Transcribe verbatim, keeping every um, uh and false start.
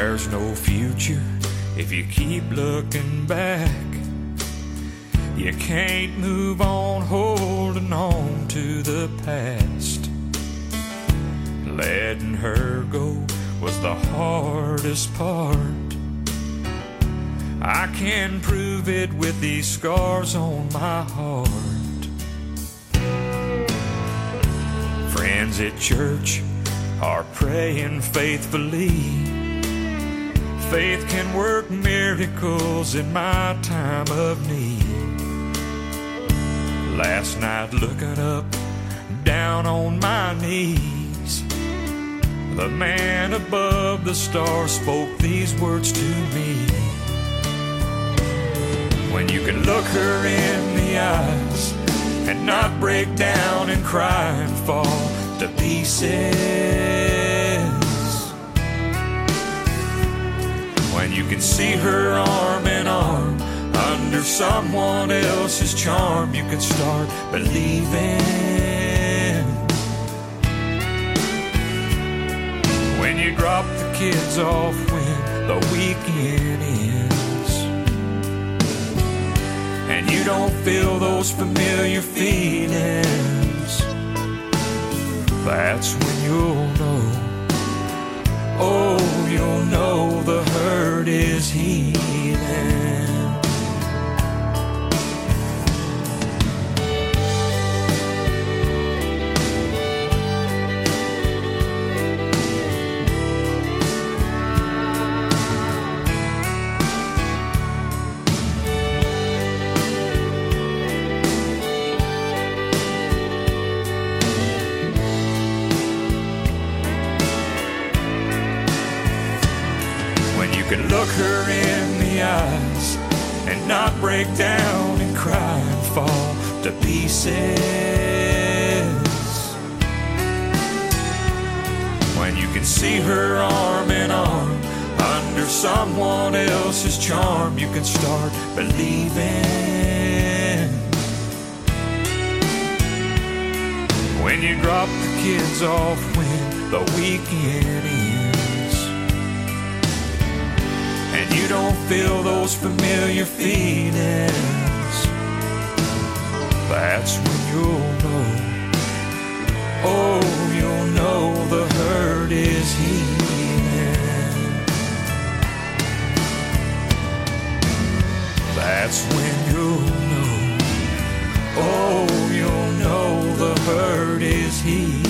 There's no future if you keep looking back. You can't move on holding on to the past. Letting her go was the hardest part. I can prove it with these scars on my heart. Friends at church are praying faithfully. Faith can work miracles in my time of need. Last night looking up, down on my knees, the man above the stars spoke these words to me. When you can look her in the eyes and not break down and cry and fall to pieces. When you can see her arm in arm under someone else's charm, you can start believing. When you drop the kids off when the weekend ends, and you don't feel those familiar feelings, that's when you'll know. Oh, you'll know the hurt is healing. You can look her in the eyes and not break down and cry and fall to pieces. When you can see her arm in arm under someone else's charm, you can start believing. When you drop the kids off when the weekend ends, and you don't feel those familiar feelings, that's when you'll know. Oh, you'll know the hurt is healing. That's when you'll know. Oh, you'll know the hurt is healing.